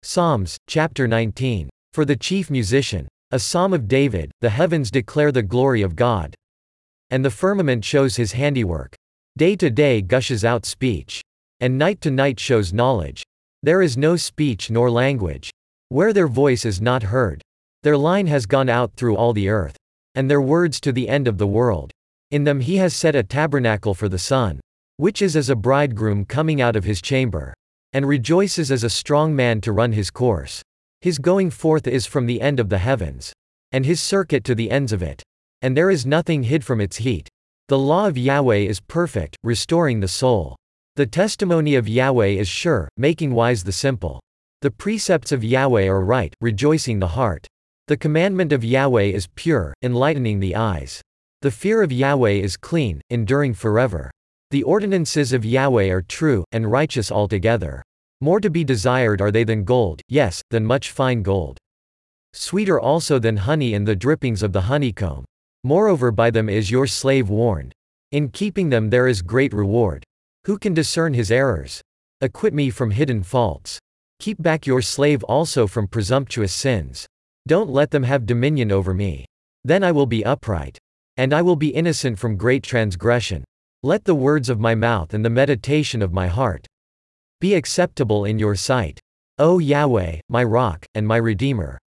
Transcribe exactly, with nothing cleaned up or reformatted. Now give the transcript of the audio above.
Psalms, chapter nineteen. For the chief musician. A psalm of David. The heavens declare the glory of God, and the firmament shows his handiwork. Day to day gushes out speech, and night to night shows knowledge. There is no speech nor language, where their voice is not heard. Their line has gone out through all the earth, and their words to the end of the world. In them he has set a tabernacle for the sun, which is as a bridegroom coming out of his chamber, and rejoices as a strong man to run his course. His going forth is from the end of the heavens, and his circuit to the ends of it, and there is nothing hid from its heat. The law of Yahweh is perfect, restoring the soul. The testimony of Yahweh is sure, making wise the simple. The precepts of Yahweh are right, rejoicing the heart. The commandment of Yahweh is pure, enlightening the eyes. The fear of Yahweh is clean, enduring forever. The ordinances of Yahweh are true, and righteous altogether. More to be desired are they than gold, yes, than much fine gold. Sweeter also than honey and the drippings of the honeycomb. Moreover by them is your slave warned. In keeping them there is great reward. Who can discern his errors? Acquit me from hidden faults. Keep back your slave also from presumptuous sins. Don't let them have dominion over me. Then I will be upright, and I will be innocent from great transgression. Let the words of my mouth and the meditation of my heart be acceptable in your sight, O Yahweh, my rock, and my redeemer.